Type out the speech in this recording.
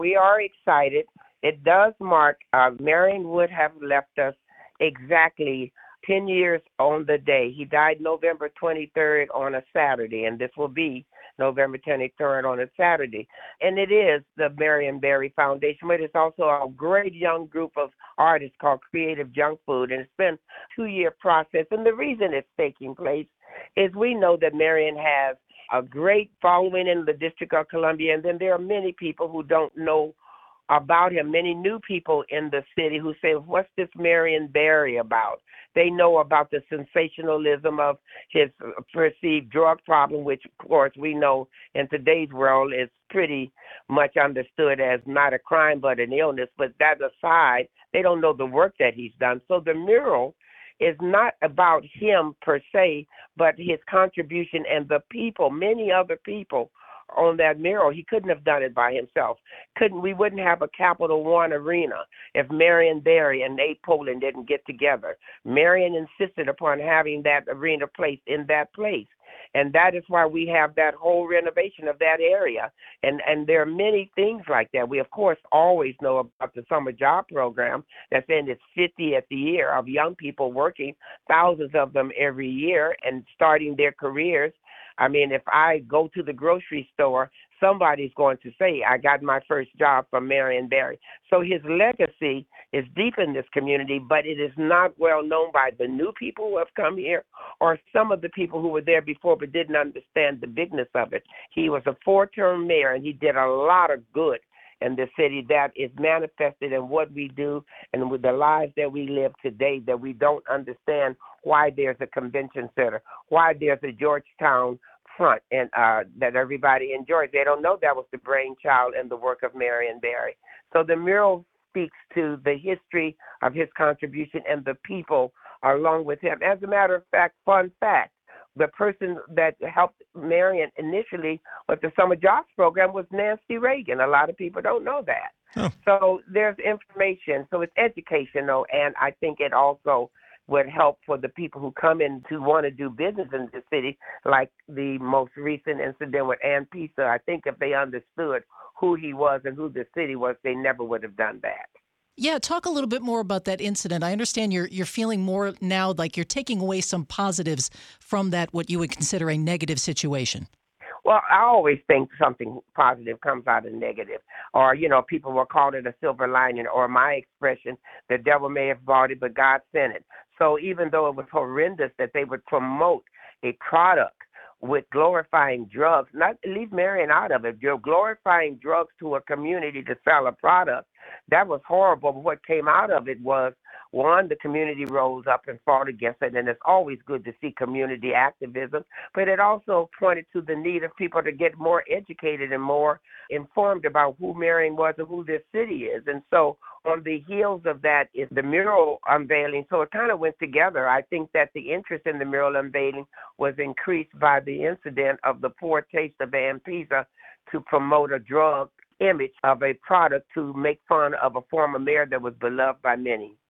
We are excited. It does mark, Marion would have left us exactly 10 years on the day. He died November 23rd on a Saturday, and this will be November 23rd on a Saturday. And it is the Marion Barry Foundation, but it's also a great young group of artists called Creative Junk Food, and it's been a 2-year process. And the reason it's taking place is we know that Marion has a great following in the District of Columbia, and then there are many people who don't know about him, many new people in the city who say, what's this Marion Barry about? They know about the sensationalism of his perceived drug problem, which, of course, we know in today's world is pretty much understood as not a crime but an illness. But that aside, they don't know the work that he's done. So the mural is not about him per se, but his contribution and the people, many other people on that mural. He couldn't have done it by himself. We wouldn't have a Capital One arena if Marion Barry and Nate Poland didn't get together. Marion insisted upon having that arena placed in that place. And that is why we have that whole renovation of that area. And there are many things like that. We, of course, always know about the summer job program that's in its 50th year of young people working, thousands of them every year, and starting their careers. I mean, if I go to the grocery store, somebody's going to say, I got my first job from Marion Barry. So his legacy is deep in this community, but it is not well known by the new people who have come here or some of the people who were there before but didn't understand the bigness of it. He was a 4-term mayor, and he did a lot of good in the city that is manifested in what we do and with the lives that we live today, that we don't understand why there's a convention center, why there's a Georgetown front, and that everybody enjoys. They don't know that was the brainchild and the work of Marion Barry. So the mural speaks to the history of his contribution and the people along with him. As a matter of fact, fun fact, the person that helped Marion initially with the summer jobs program was Nancy Reagan. A lot of people don't know that. Oh. So there's information. So it's educational, and I think it also would help for the people who come in to want to do business in the city, like the most recent incident with Ann Pisa. I think if they understood who he was and who the city was, they never would have done that. Yeah, talk a little bit more about that incident. I understand you're feeling more now like you're taking away some positives from that, what you would consider a negative situation. Well, I always think something positive comes out of negative. Or, people will call it a silver lining, or my expression, the devil may have brought it, but God sent it. So even though it was horrendous that they would promote a product with glorifying drugs, not leave Marion out of it, you're glorifying drugs to a community to sell a product, that was horrible. But what came out of it was, one, the community rose up and fought against it, and it's always good to see community activism, but it also pointed to the need of people to get more educated and more informed about who Marion was and who this city is. And so on the heels of that is the mural unveiling. So it kind of went together. I think that the interest in the mural unveiling was increased by the incident of the poor taste of Ann Pisa to promote a drug image of a product to make fun of a former mayor that was beloved by many.